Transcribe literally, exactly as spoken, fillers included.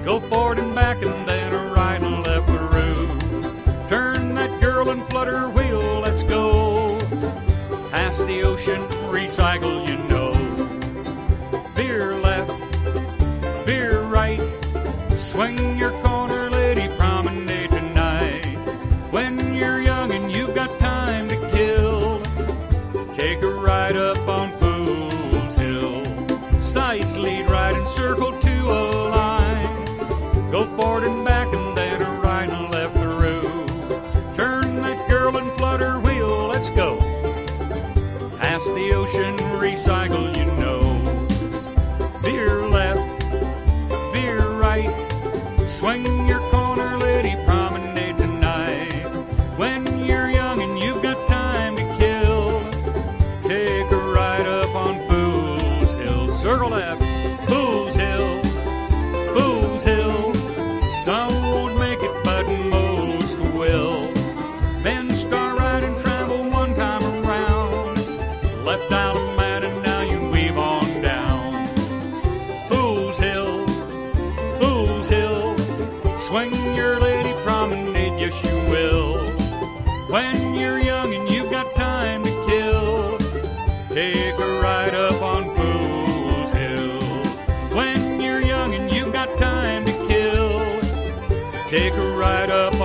Go forward and back and then a right and left through. Turn that girl and flutter wheel, let's go. Past the ocean, recycle, you know. Veer left, veer right. Swing your corner, lady, promenade tonight. When you're young and you've got time to kill, take a ride up on Fool's Hill. Sides lead right and circle to a line. Go forward and back and then a right and left through. Turn that girl and flutter wheel, let's go. Past the ocean, recycle, you know. Veer left, veer right. Swing your corner, lady, promenade tonight. When you're young and you've got time to kill, take a ride up on Fool's Hill. Circle left, Fool's Hill, Fool's Hill. Some won't make it, but most will. Men start right and travel one time around. Left out of mat and now you weave on down. Fool's Hill, Fool's Hill. Swing your lady promenade, yes you will. When you're young and you've got time to kill, take a ride up on Fool's Hill. When you're young and you've got time to kill, take a ride up